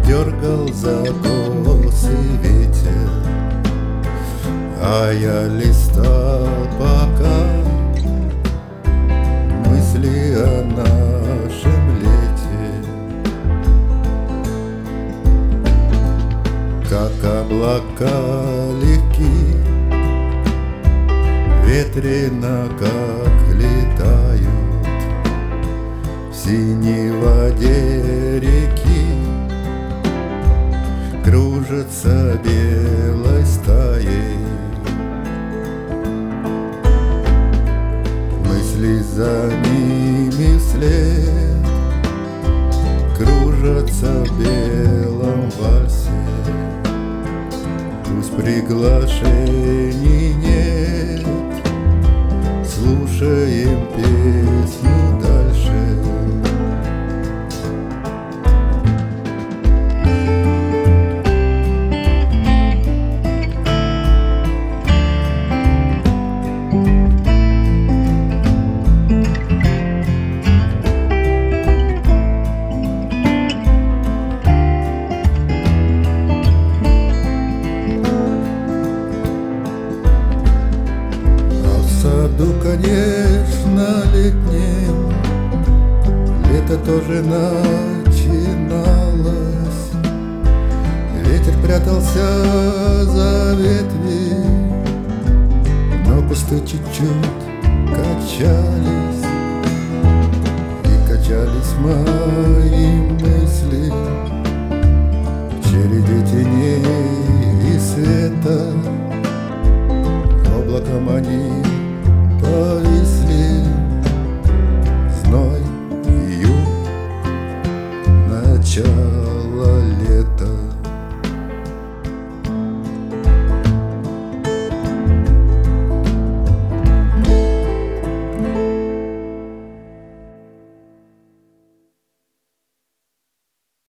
дергал за косы ветер, а я листал пока мысли о нашем лете. Как облака легки, ветрено как летают в синей воде реки, кружатся белой стаей. Мысли за ними вслед кружатся в белом вальсе. Пусть приглашений нет, слушаем песню дальше. Конечно, летним лето тоже начиналось. Ветер прятался за ветви, но кусты чуть-чуть качались, и качались мои мысли в череде теней и света. Облаком они повисли, зной, июнь, начало.